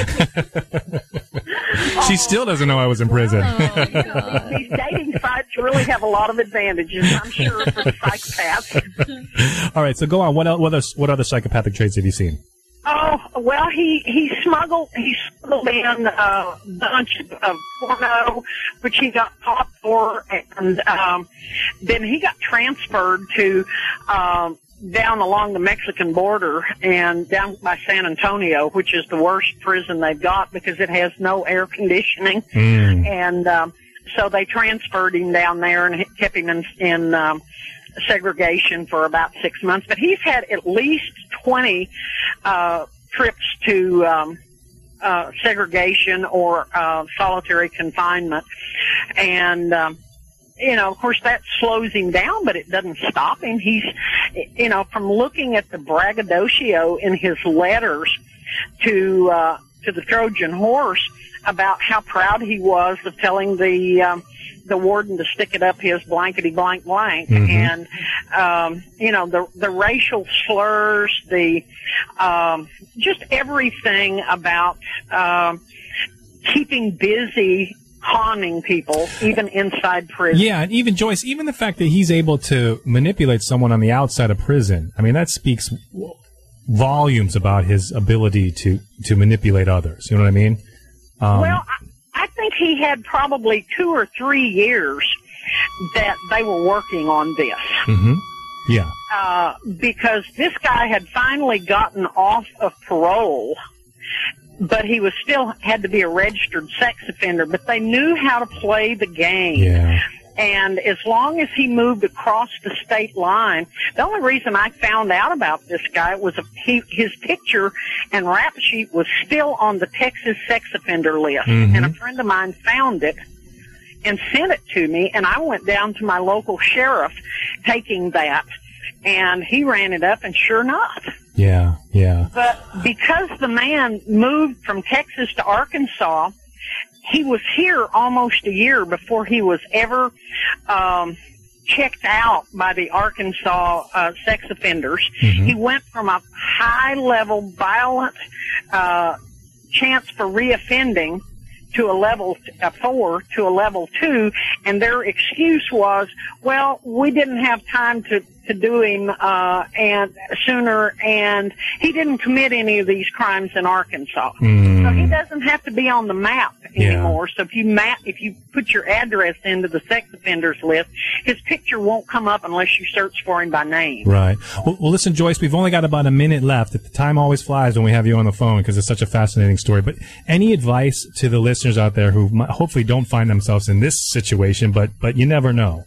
Speaker 2: She still doesn't know I was in prison.
Speaker 16: These dating sites really have a lot of advantages, I'm sure, for the psychopaths.
Speaker 2: All right, so go on. What other psychopathic traits have you seen?
Speaker 16: Oh, well, he smuggled in a bunch of porno, which he got caught for, and then he got transferred to down along the Mexican border and down by San Antonio, which is the worst prison they've got because it has no air conditioning. And so they transferred him down there and kept him in segregation for about 6 months. But he's had at least 20 trips to segregation or solitary confinement. And you know, of course, that slows him down, but it doesn't stop him. He's, you know, from looking at the braggadocio in his letters to the Trojan Horse about how proud he was of telling the warden to stick it up his blankety blank blank.
Speaker 2: Mm-hmm.
Speaker 16: And, you know, the racial slurs, just everything about, keeping busy, conning people, even inside prison.
Speaker 2: Yeah, and even Joyce, even the fact that he's able to manipulate someone on the outside of prison, I mean, that speaks volumes about his ability to manipulate others. You know what I mean?
Speaker 16: Well, I think he had probably 2 or 3 years that they were working on this.
Speaker 2: Mm-hmm. Yeah.
Speaker 16: Because this guy had finally gotten off of parole, but he was still had to be a registered sex offender. But they knew how to play the game.
Speaker 2: Yeah.
Speaker 16: And as long as he moved across the state line, the only reason I found out about this guy was his picture and rap sheet was still on the Texas sex offender list.
Speaker 2: Mm-hmm.
Speaker 16: And a friend of mine found it and sent it to me, and I went down to my local sheriff taking that, and he ran it up, and sure enough.
Speaker 2: Yeah, yeah.
Speaker 16: But because the man moved from Texas to Arkansas, he was here almost a year before he was ever checked out by the Arkansas sex offenders.
Speaker 2: Mm-hmm.
Speaker 16: He went from a high-level, violent chance for reoffending to a level 4 to a level 2, and their excuse was, well, we didn't have time to do him and sooner, and he didn't commit any of these crimes in Arkansas. So he doesn't have to be on the map anymore. So if you put your address into the sex offenders list, his picture won't come up unless you search for him by name.
Speaker 2: Right. Well, listen, Joyce, we've only got about a minute left. The time always flies when we have you on the phone because it's such a fascinating story. But any advice to the listeners out there who hopefully don't find themselves in this situation, but you never know?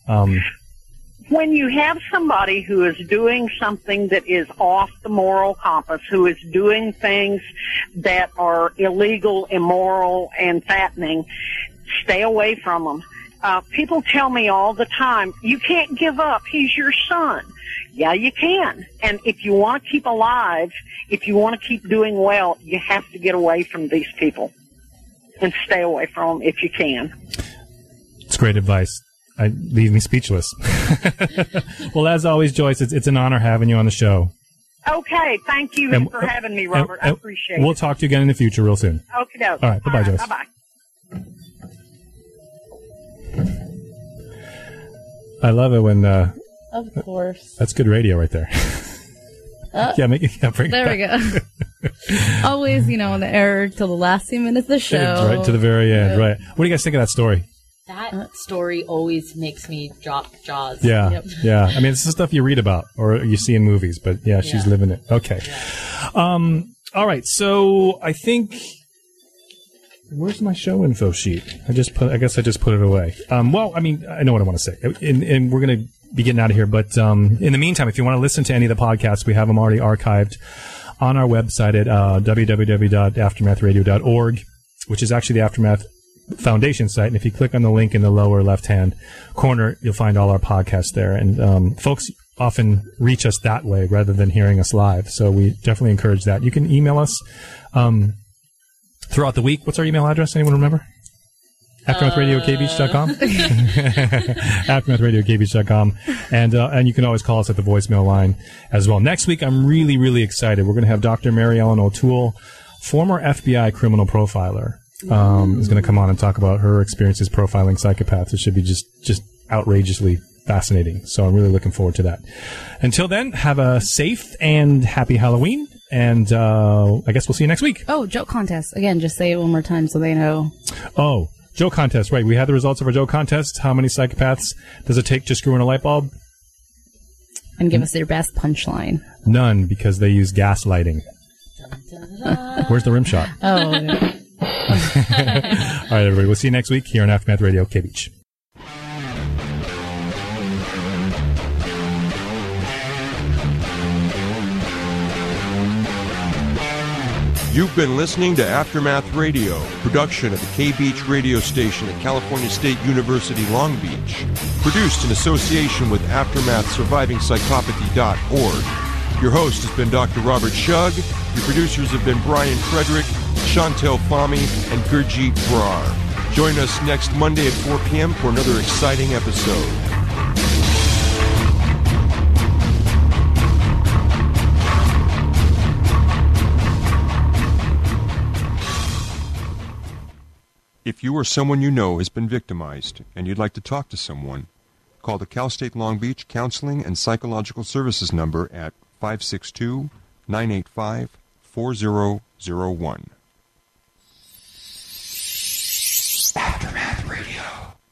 Speaker 16: When you have somebody who is doing something that is off the moral compass, who is doing things that are illegal, immoral, and fattening, stay away from them. People tell me all the time, you can't give up. He's your son. Yeah, you can. And if you want to keep alive, if you want to keep doing well, you have to get away from these people and stay away from them if you can.
Speaker 2: It's great advice. Leave me speechless. Well, as always, Joyce, it's an honor having you on the show.
Speaker 16: Okay, thank you for having me, Robert. I appreciate it.
Speaker 2: We'll talk to you again in the future real soon.
Speaker 16: Okay, doke.
Speaker 2: All right, bye-bye, Joyce.
Speaker 16: Bye-bye.
Speaker 2: I love it when...
Speaker 3: of course.
Speaker 2: That's good radio right there. Bring
Speaker 3: there we go. Always, on the air till the last few minutes of the show.
Speaker 2: Right to the very end, right. What do you guys think of that story?
Speaker 4: That story always makes me drop jaws.
Speaker 2: Yeah,
Speaker 4: Yep.
Speaker 2: yeah. I mean, it's the stuff you read about or you see in movies, but yeah, she's living it. Okay. Yeah. All right. So I think, where's my show info sheet? I guess I just put it away. Well, I mean, I know what I want to say, and we're going to be getting out of here. But in the meantime, if you want to listen to any of the podcasts, we have them already archived on our website at www.aftermathradio.org, which is actually the Aftermath Foundation site. And if you click on the link in the lower left-hand corner, you'll find all our podcasts there. And folks often reach us that way rather than hearing us live. So we definitely encourage that. You can email us throughout the week. What's our email address? Anyone remember? AftermathRadio@kbeach.com. AftermathRadio@kbeach.com. And you can always call us at the voicemail line as well. Next week, I'm really, really excited. We're going to have Dr. Mary Ellen O'Toole, former FBI criminal profiler, is going to come on and talk about her experiences profiling psychopaths. It should be just outrageously fascinating. So I'm really looking forward to that. Until then, have a safe and happy Halloween. And I guess we'll see you next week.
Speaker 3: Oh, joke contest. Again, just say it one more time so they know.
Speaker 2: Oh, joke contest. Right. We had the results of our joke contest. How many psychopaths does it take to screw in a light bulb?
Speaker 3: And give us their best punchline.
Speaker 2: None, because they use gaslighting. Where's the rim shot?
Speaker 3: Oh, okay.
Speaker 2: All right, everybody. We'll see you next week here on Aftermath Radio, K-Beach.
Speaker 5: You've been listening to Aftermath Radio, production of the K-Beach radio station at California State University, Long Beach. Produced in association with AftermathSurvivingPsychopathy.org. Your host has been Dr. Robert Shug. Your producers have been Brian Frederick, Chantel Fahmy, and Gurjeet Brar. Join us next Monday at 4 p.m. for another exciting episode. If you or someone you know has been victimized and you'd like to talk to someone, call the Cal State Long Beach Counseling and Psychological Services number at 562-985-4001. Aftermath Radio.